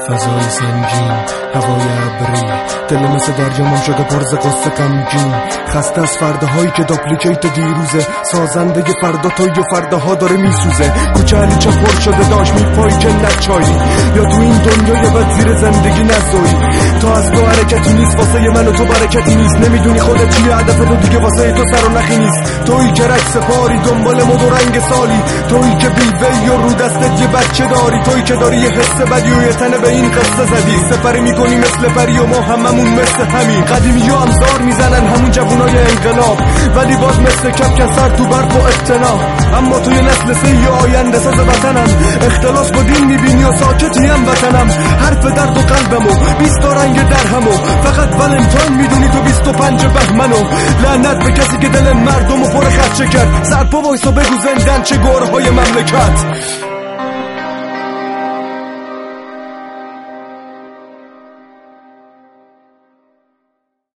فضای سنگین، هوای ابری، دل مثل دریامون شده پرز قصه غمگین. خسته از فرداهایی که داپلیکیت دیروزه، سازنده فردا تا یه فرداها داره میسوزه. کوچه علی چه پر شده داشت میپایی که نچایی، یا تو این دنیای بد زیر زندگی نزایی. تا از تو حرکتی نیست واسه من و تو برکتی نیست، نمیدونی خودت چیه هدف تو دیگه واسه تو سر و نخی نیست. تویی که رک سپاری دنبال مد و رنگ سالی، تویی که بیوهی و رو دستت یه بچه داری، تویی که داری یه حس بدی و یه تنه به این قصه زدی. سپری میکنی مثل پری و ما هممون مثل همین قدیمی و امزار میزنن همون جوونای انقلاب، ولی باز مثل کپکن سر تو برف و اقتناع. اما توی نسل سی آینده ساز وطنم، اختلاس با دین میبینی و ساکتی هم وطنم. حرف درد و قلبمو 20 رنگ درهمو، فقط ولنتاین میدونی تو 25 بهمنو. لعنت به کسی که دل مردمو پر خرچه کرد. سرپا وایسا بگو زندن چه گورهای مملکت.